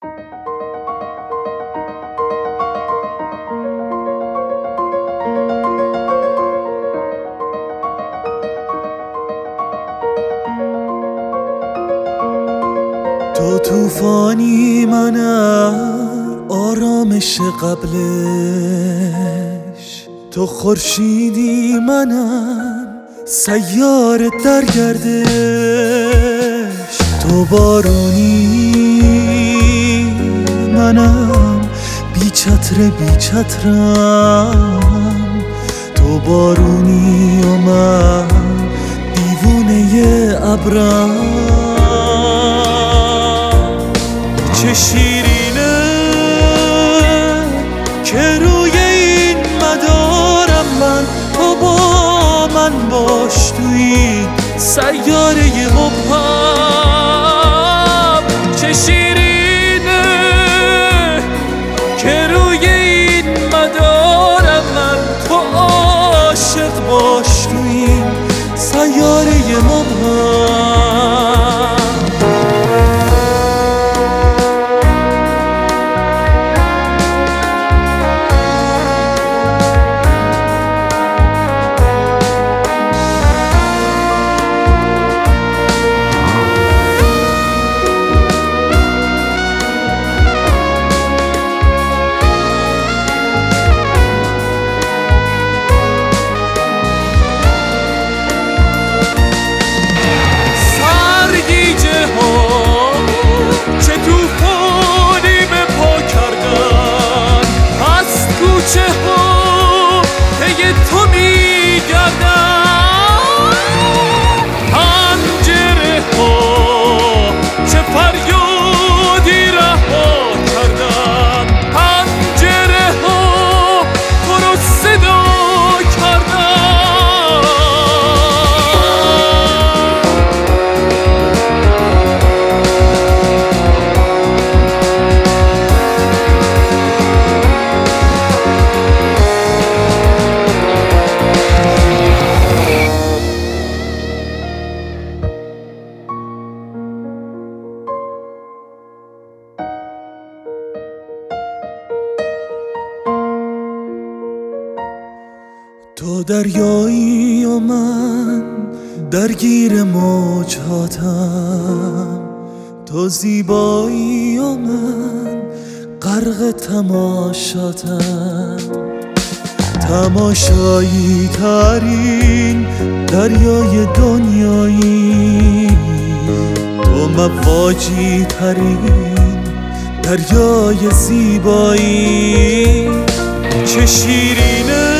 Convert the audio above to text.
تو طوفانی منم آرامش قبلش، تو خورشیدی منم سیاره در گردش، تو بارونی منم بی چترم، تو بارونی و من دیوونه ابرم. چه شیرینه که روی این مدارم من، تو با من باش توی سیاره مبهم. چه شیرینه که روی این مدارم من، تو عاشق باش توی سیاره مبهم. چه توفانی به پا کردن، از کوچه ها پی تو میگردن. پنجره ها چه فریادی رها کردن، پنجره ها تو رو صدا کردن. تو دریایی و من درگیر موجاتم، تو زیبایی و من غرق تماشاتم. تماشایی ترین دریای دنیایی، تو مواجی ترین دریای زیبایی. چه شیرینه